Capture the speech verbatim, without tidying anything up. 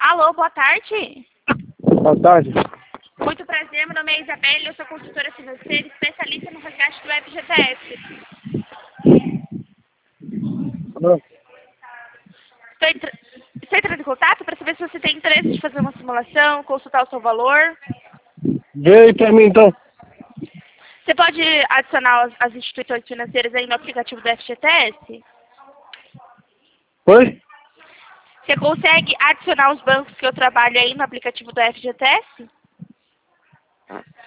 Alô, boa tarde. Boa tarde. Muito prazer, meu nome é Isabelle, eu sou consultora financeira especialista no resgate do F G T S. Alô? Estou, entra... Estou entrando em contato para saber se você tem interesse de fazer uma simulação, consultar o seu valor. Vê aí pra mim então. Você pode adicionar as, as instituições financeiras aí no aplicativo do F G T S? Oi? Você consegue adicionar os bancos que eu trabalho aí no aplicativo do F G T S?